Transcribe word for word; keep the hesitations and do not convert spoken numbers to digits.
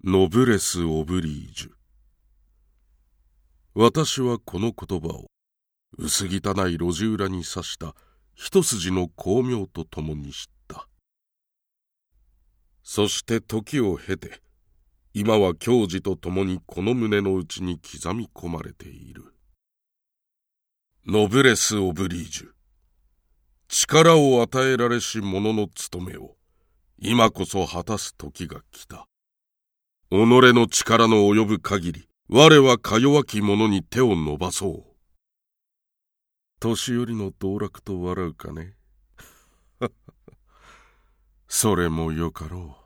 ノブレス・オブリージュ。私はこの言葉を薄汚い路地裏に刺した一筋の巧妙とともに知った。そして時を経て、今は矜持とともにこの胸の内に刻み込まれている。ノブレス・オブリージュ。力を与えられし者の務めを今こそ果たす時が来た。己の力の及ぶ限り、我はか弱き者に手を伸ばそう。年寄りの道楽と笑うかね。それもよかろう。